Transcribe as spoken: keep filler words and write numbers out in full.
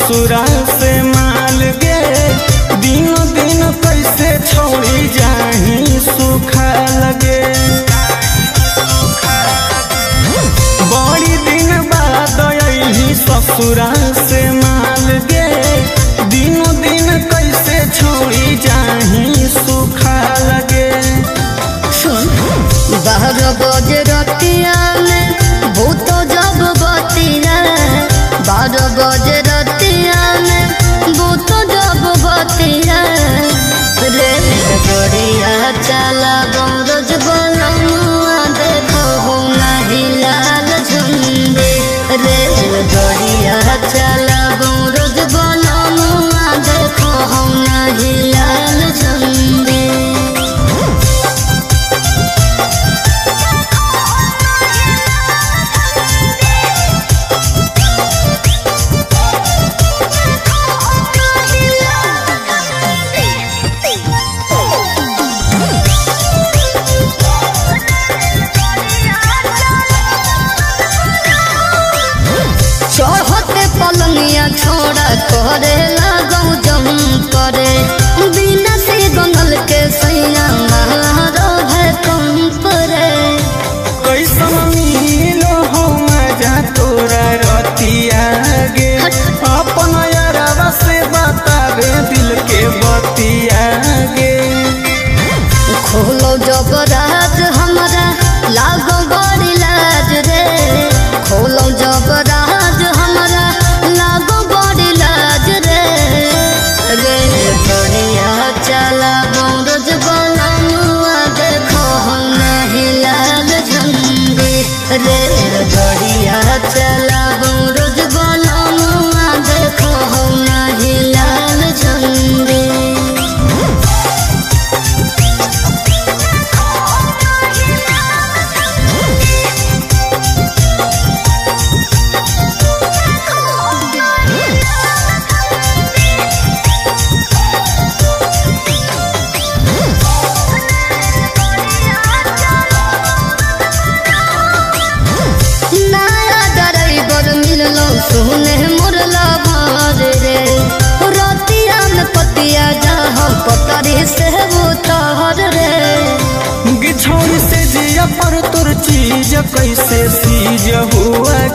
ससुरा से माल गे दिन दिन कैसे छोड़ी जाही सुखा लगे। बड़ी दिन बाद यही ससुरा से माल गे दिन दिन कैसे छोड़ी जाही सुखा लगे। बारह बजे रतिया में भूत जब बतिया, बारह बजे रतिया में भूत जब बतिया रे गड़िया चला रोज बलमुआ देखो नहीं लाल झुंडे रे गड़िया चला रोज बलमुआ देखो नहीं लाल झुंडे। चढ़ते पलनिया छोड़ा करे लगौ जम करे बिना से गंगल के सैया मारो है कंप रे। कैसन मिलो हो मजा तोरा रतिया गे अपन यारवा से बतावे दिल के बतिया गे। खोलो जब राज हमारा लागो बड़ी लाज रे, खोलो जब राज हमारा लागो बड़ी लाज रे रे बढ़िया चला रोज बलमुआ देखो नहीं लाल झंडे रे बढ़िया चला रोज बलमुआ देखो नहीं लाल झंडे। सुने मुरला भार रे रतिया में पतिया जहाँ पतरी से उतार रे। गिछौन से जिया पर तोर चीज कैसे सीज हुआ